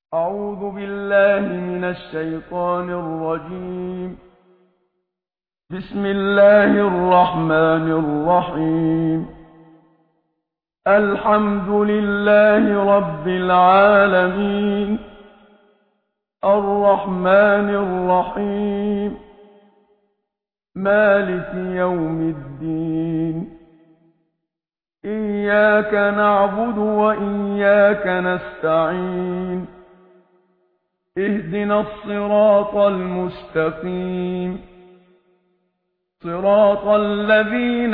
أعوذ بالله من الشيطان الرجيم. بسم الله الرحمن الرحيم. الحمد لله رب العالمين، الرحمن الرحيم، مالك يوم الدين. إياك نعبد وإياك نستعين. اهدنا الصراط المستقيم، صراط الذين